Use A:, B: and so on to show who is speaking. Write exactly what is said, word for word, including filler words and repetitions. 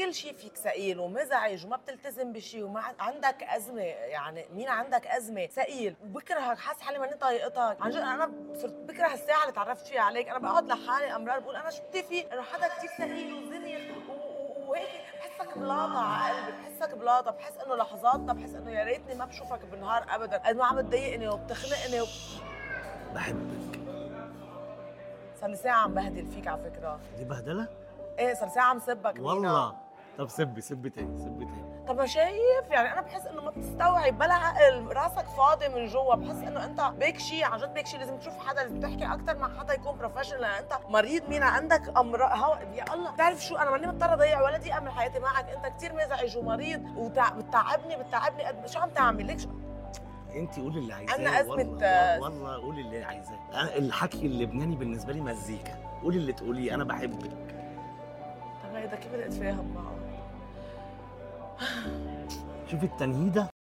A: كل شيء فيك ثقيل ومزعج وما بتلتزم بشيء وما عندك ازمه، يعني مين عندك ازمه ثقيل وبكرهك، حاسس حالي ماني طايقتك عن جد. انا صرت بكره الساعه اللي تعرفت فيها عليك. انا بقعد لحالي امرار بقول انا شو بدي فيه انه حدا كثير ثقيل وزنيخ وهيك، بحسك بلاطه على قلبي، بحسك بلاطه، بحس انه لحظاتنا، بحس انه يا ريتني ما بشوفك بالنهار ابدا، قد ما عم تضايقني وبتخنقني و...
B: بحبك.
A: صار لي ساعه عم بهدل فيك على فكره.
B: دي بهدله؟
A: ايه صار ساعه عم سبك
B: والله. طب سبي سبي تاني سبي تاني.
A: طب ما شايف يعني انا بحس انه ما بتستوعب بلا عقل، راسك فاضي من جوا، بحس انه انت بيك شيء عن جد، بيك شيء لازم تشوف حدا، لازم تحكي اكثر مع حدا يكون بروفيشنال، لان انت مريض مينا، عندك امراض هو يا الله. بتعرف شو، انا ماني مضطره اضيع ولا دقيقه من حياتي معك، انت كثير مزعج ومريض وبتعبني بتعبني قد شو عم تعمل ليك شو؟
B: انت قولي اللي عايزاه.
A: عندنا أزمة.
B: والله, والله قولي اللي عايزاه. أنا الحكي اللبناني بالنسبه لي مزيكا، قولي اللي تقوليه، انا بحبك.
A: طب هيدا كيف بدي اتفاهم معه؟
B: شوفي التنهيده